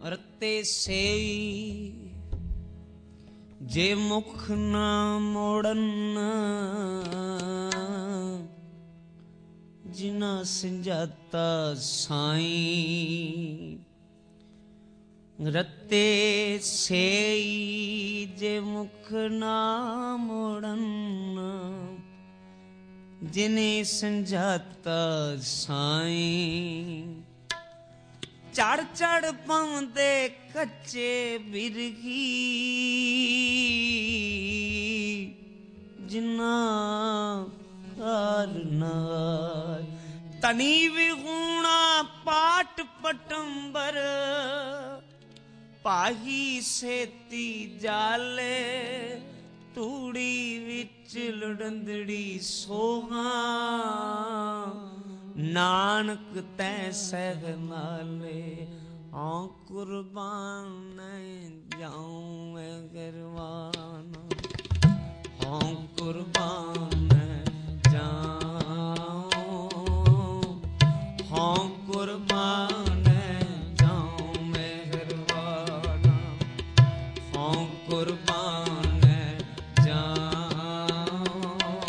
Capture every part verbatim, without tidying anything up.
ਰਤੇ ਸੇਈ ਜੇ ਮੁਖ ਨਾ ਮੋੜਨ ਜਿਨਾ ਸੰਜਾਤਾ ਸਾਈਂ। ਰਤੇ ਸੇਈ ਜੇ ਮੁਖ ਨਾ ਮੋੜਨ ਜਿਨੇ ਸੰਜਾਤਾ ਸਾਈਂ। ਚੜ ਚੜ ਪਾਉਂਦੇ ਕੱਚੇ ਬਿਰਗੀ ਜਿਨਾ ਕਾਰਨਾਰ। ਤਨੀ ਵਿਗੂਣਾ ਪਾਟ ਪਟੰਬਰ ਪਾਹੀ ਸੇਤੀ ਜਾਲੇ। ਤੂੜੀ ਵਿੱਚ ਲੁੜੰਦੜੀ ਸੋਹਾਂ ਨਾਨਕ ਤੈ ਸਹਿ ਨਾਲੇ। ਹਾਂ ਕੁਰਬਾਨ ਜਾਉ ਮੈਂ ਗਰਵਾਨ। ਹਾਂ ਕੁਰਬਾਨ ਜਾਉ। ਹਾਂ ਕੁਰਬਾਨ ਜਾਉ ਮੈਂ ਗਰਵਾਨ। ਹਾਂ ਕੁਰਬਾਨ ਜਾਉ।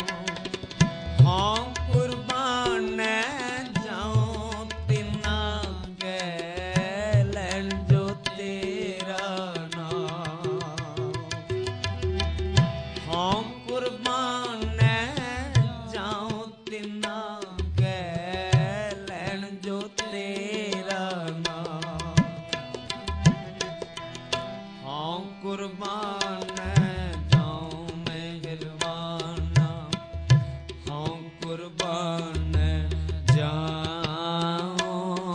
ਹਾਂ ਕੁਰਬਾਨ ਜਾਉ ਤਿਨਾ ਕੈ ਲੈਣ ਜੋ ਤੇਰਾ ਨਾਮ। ਹਾਂ ਕੁਰਬਾਨ ਜਾਉ ਤਿਨਾ ਕੈ ਲੈਣ ਜੋ ਤੇਰਾ ਨਾਮ। ਹਾਂ ਕੁਰਬਾਨ ਜਾਉ ਮੈਂ ਗਰਵਾਨਾ। ਹਾਂ ਕੁਰਬਾਨ ਜਾਉ।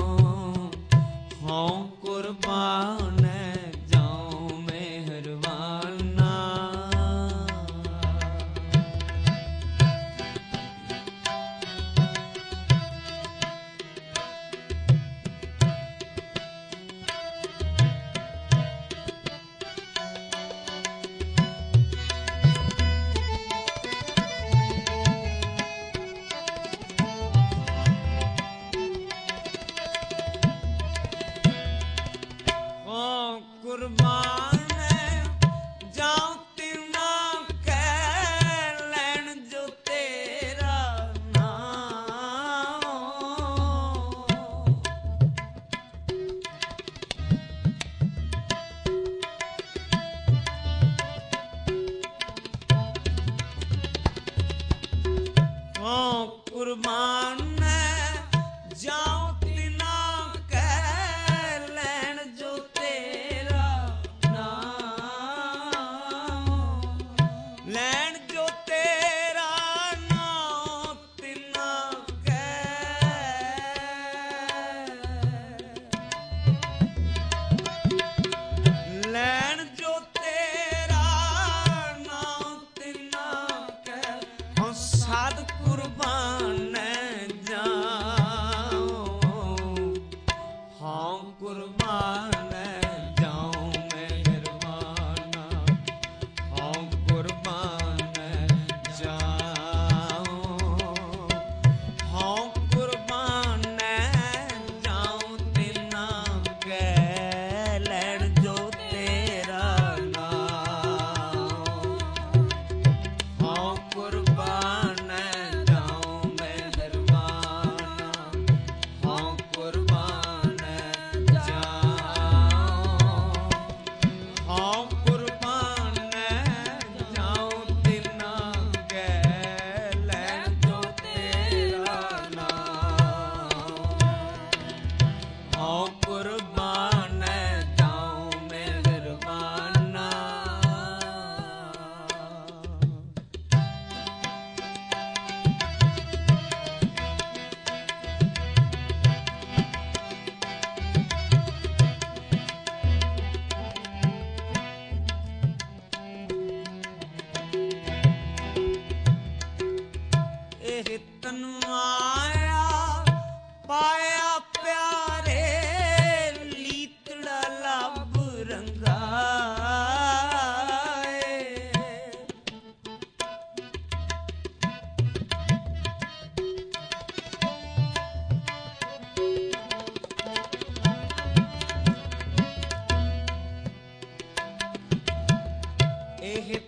ਹਾਂ ਕੁਰਬਾਨ ਜਾਉ ਮਿਹਰਬਾਨਾ।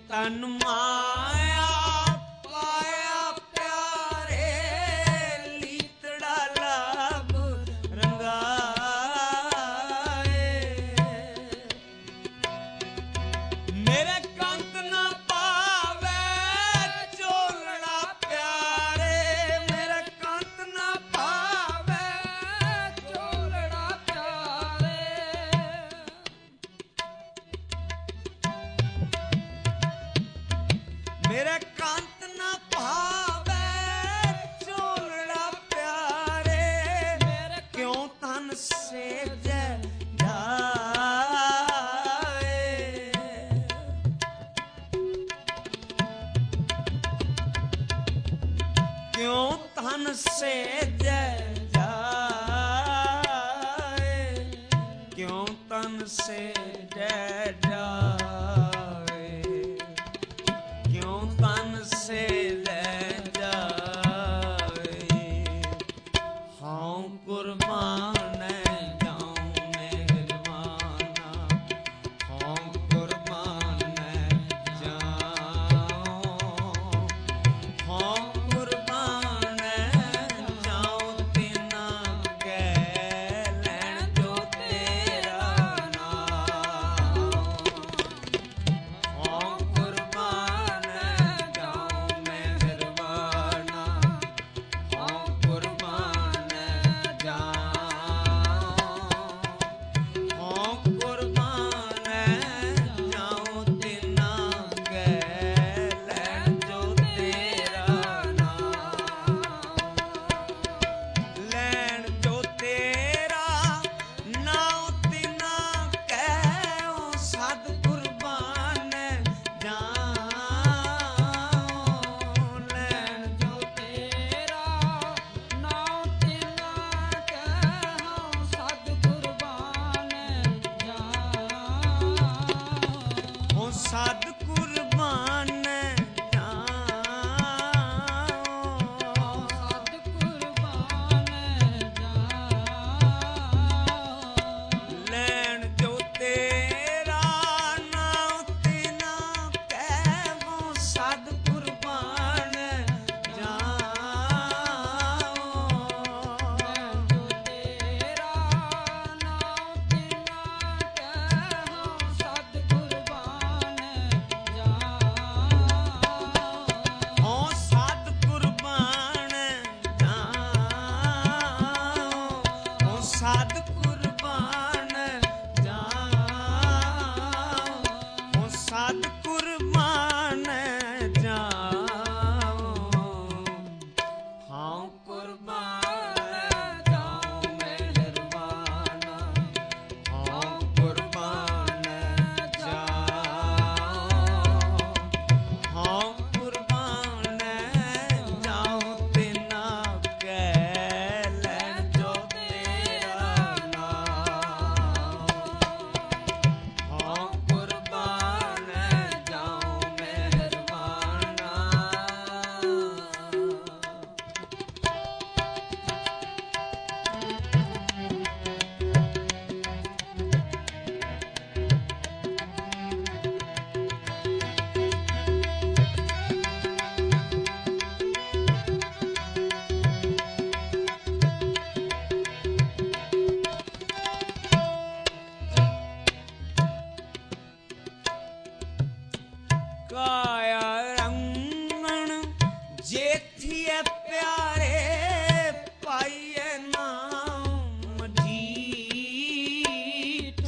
ਤਨ ਮਾਇਆ ਪਾਇਆ ਪਿਆਰੇ ਲੀਤੜਾ ਲਾਭ ਰੰਗਾਏ ਮੇਰੇ ਕੰਤ ਨਾ ਪਾਵੇ ਝੋਲੜਾ ਪਿਆਰੇ ਮੇਰੇ ਕੰਤ ਨਾ ਪਾਵੇ ਝੋਲੜਾ ਪਿਆਰੇ ਮੇਰੇ ਕੰਤ ਨਾ ਭਾਵੇ ਝੋਲੜਾ ਪਿਆਰੇ ਕਿਉਂ ਤਨ ਸੇਜੈ ਜਾਏ ਕਿਉਂ ਤਨ ਸੇਜੈ ਜਾਏ ਕਿਉਂ ਤਨ ਸੇਜੈ ਜਾਏ ਕਿਉਂ ਤਨ ਸੇ ਲੈ ਜਾਵੇ ਹਉ ਕੁਰਬਾਨ ਜਾਉ ਮਿਹਰਬਾਨਾ ਹਉ ਕੁਰਬਾਨ ਜਾਉ ਹਉ ਕੁਰਬਾਨ ਜਾਉ ਤਿਨਾ ਕੈ ਲੈਣ ਜੋ ਤੇਰਾ ਨਾਮ ਹਉ ਕੁਰਬਾਨ ਜਾਉ ਮਿਹਰਬਾਨਾ ਹਉ ਕੁਰਬਾਨ ਜਾਉ ਹਉ ਕੁਰਬਾਨ ਜਾਉ ਤਿਨਾ ਕੈ ਲੈਣ ਜੋ ਤੇਰਾ ਨਾਮ ਲੈਣ ਜੋ ਤੇਰਾ ਨਾਉ ਤਿਨਾ ਕਹਿਓ ਸਦ ਕੁਰਬਾਨ ਜਾਉ ਲੈਣ ਜੋ ਤੇਰਾ ਨਾਉ ਤਿਨਾ ਕਹਿਓ ਸਦ ਕੁਰਬਾਨ ਜਾਉ ਹੋ ਸਦ ਕੁਰਬਾਨ ਜਾਉ ਸਦ ਕੁਰਬਾਨ ਜਾਉ ਲੈਣ ਜੋ ਤੇਰਾ ਨਾਉ ਤਿਨਾ ਕਹਿਵੋ ਸਦ ਕੁਰਬਾਨ ਜਾਉ ਲੈਣ ਜੋ ਤੇਰਾ ਨਾਉ ਤਿਨਾ ਕਹਿਵੋ ਸਦ ਕੁਰਬਾਨ ਜਾਉ ਹੋ ਸਦ ਕੁਰਬਾਨ ਜਾਉ ਹੋ ਸਦ ਕੁਰਬਾਨ ਜਾਉ ਹੋ ਸਦ ਕੁਰਬਾਨ ਜਾਉ ਹਉ ਕੁਰਬਾਨ ਜਾਉ ਮਿਹਰਬਾਨਾ ਹਉ ਕੁਰਬਾਨ ਜਾਉ ਹਉ ਕੁਰਬਾਨ ਜਾਉ ਤਿਨਾ ਕੈ ਲੈਣ ਜੋ ਤੇਰਾ ਨਾਮ ਹਉ ਕੁਰਬਾਨ ਜਾਉ ਮਿਹਰਬਾਨਾ ਕਾਇਆ ਰੰਗਣ ਜੇਥੀਏ ਪਿਆਰੇ ਪਾਈਏ ਨਾਮ ਜੀਠ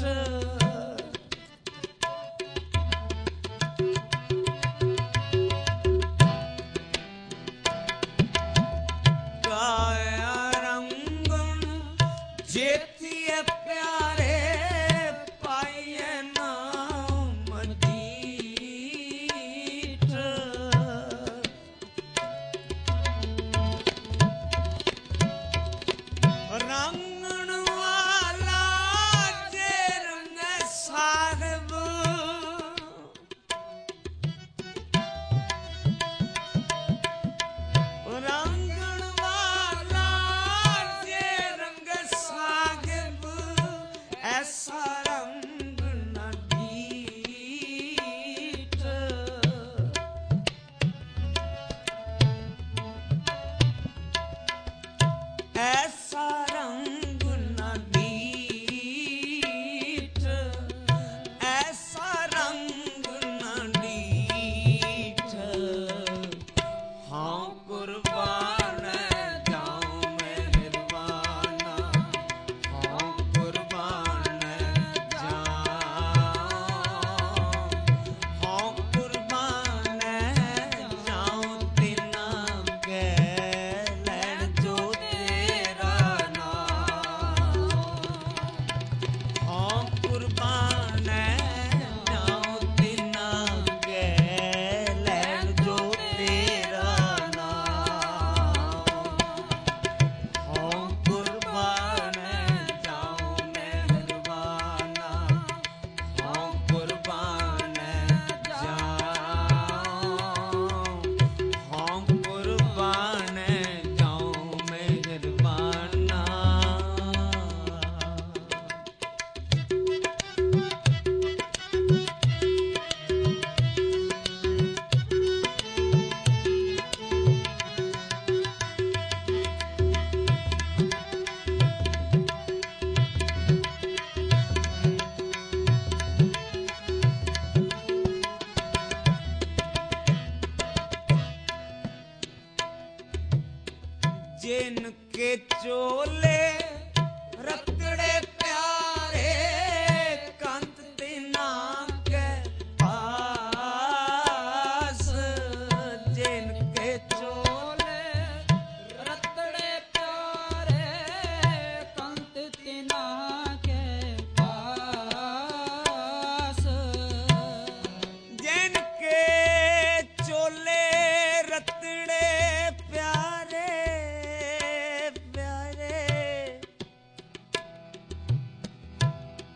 ਕਾਇਆ ਰੰਗਣ ਜੇਥੀਏ ਪਿਆਰੇ ਪਾਈਏ ਨਾਮ ਜੀਠ ਰੰਗਣ ਵਾਲਾ ਜੇ ਰੰਗ ਸਾਹਿਬ ਰੰਗਣ ਵਾਲਾ ਜੇ ਰੰਗ ਸਾਹਿਬ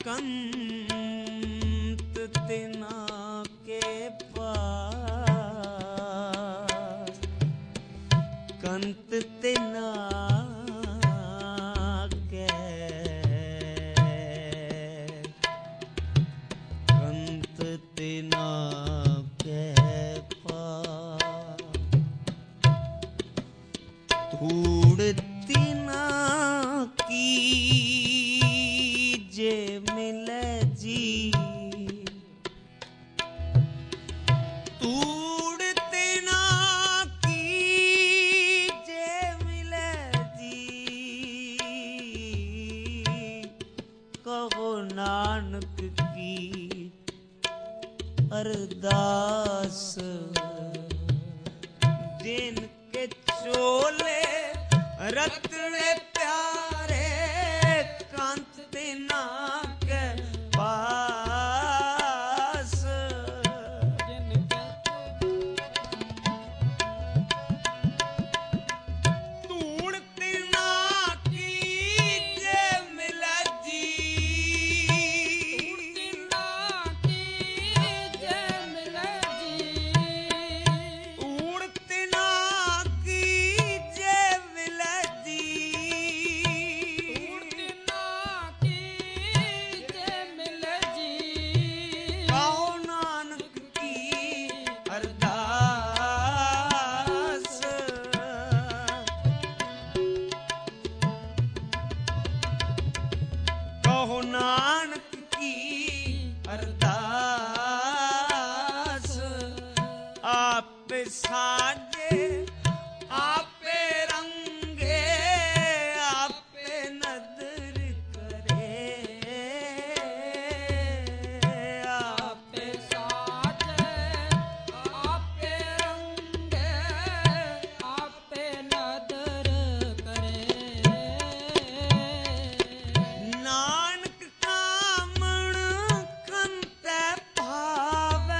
ਕੰਤ ਤਿਨਾ ਕੇ ਪਾਸ ਕੰਤ ਤਿਨਾ ਕੇ ਕੰਤ ਤਿਨਾ ਕੇ ਪਾਸ ਧੂੜ ਤਿਨਾ ਕੀ ਜੇ ਮਿਲੇ ਜੀ ਧੂੜ ਤਿਨਾ ਕੀ ਜੇ ਮਿਲੇ ਜੀ ਕਹੋ ਨਾਨਕ ਕੀ ਅਰਦਾਸ ਜਿਨ ਕੇ ਚੋਲੇ ਰਤਨੇ ਪਿਆਰੇ ਕੰਤ ਤਿਨਾ ਕੇ ਪਾਸ ਜਿਨ ਧੂੜ ਤਿਨਾ ਕੀ ਜੇ ਮਿਲੇ ਜੀ ਧੂੜ ਤਿਨਾ ਕੀ ਜੇ ਮਿਲੇ ਜੀ ਕਹੋ ਨਾਨਕ ਕੀ ਅਰਦਾਸ ਕਹੋ ਨਾਨਕ ਕੀ ਅਰਦਾਸ ਆਪੇ ਸਾਜੇ ਆਪੇ ਰੰਗੇ ਆਪੇ ਨਦਰ ਕਰੇ ਆਪੇ ਸਾਜੇ ਆਪੇ ਰੰਗੇ ਆਪੇ ਨਦਰ ਕਰੇ ਨਾਨਕ ਕਾਮਣ ਕੰਤੈ ਭਾਵੈ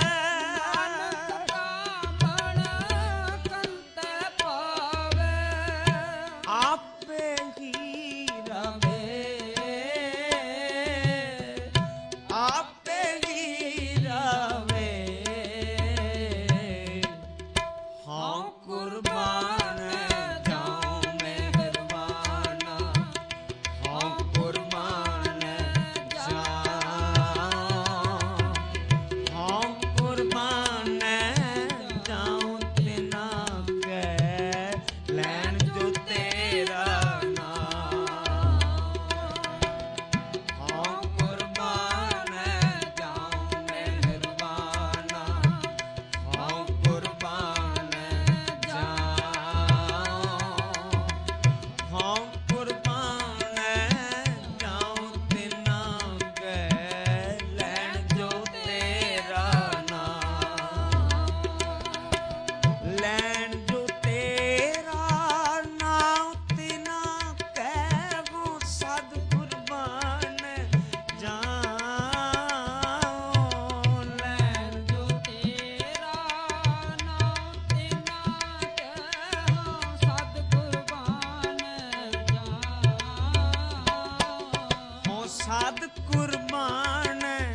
ਕਾਮਣ ਕੰਤੈ ਪਾਵੇ ਆਪੇ ਹੀ ਰਵੇ ਆਪੇ ਹੀ ਰਵੇ ਹਾਂ ਕੁਰਬਾਨ ਜਾਉ ਮਿਹਰਬਾਨਾ ਹਾਂ ਕੁਰਬਾਨ ਜਾਉ ਹਾਂ ਕੁਰਬਾਨ ਜਾਉ ਤਿਨਾ ਕੈ ਲੈਣ ਜੋ ਤੇਰਾ ਨਾਮ ਹਾਂ ਕੁਰਬਾਨ ਜਾਉ ਮਿਹਰਬਾਨਾ ਹਾਂ ਕੁਰਬਾਨ ਜਾਉ ਹਾਂ ਕੁਰਬਾਨ ਜਾਉ ਤਿਨਾ ਕੈ ਲੈਣ ਜੋ ਤੇਰਾ ਨਾਮ ਲੈਣ ਜੋ ਤੇਰਾ ਨਾਮ ਤਿਨਾ ਕਹਿ ਹੋ ਸਦ ਕੁਰਬਾਨ ਜਾਉ ਲੈਣ ਜੋ ਤੇਰਾ ਨਾਮ ਤਿਨਾ ਕਹਿ ਸਦ ਕੁਰਬਾਨ ਜਾ ਹੋ ਸਦ ਕੁਰਬਾਨ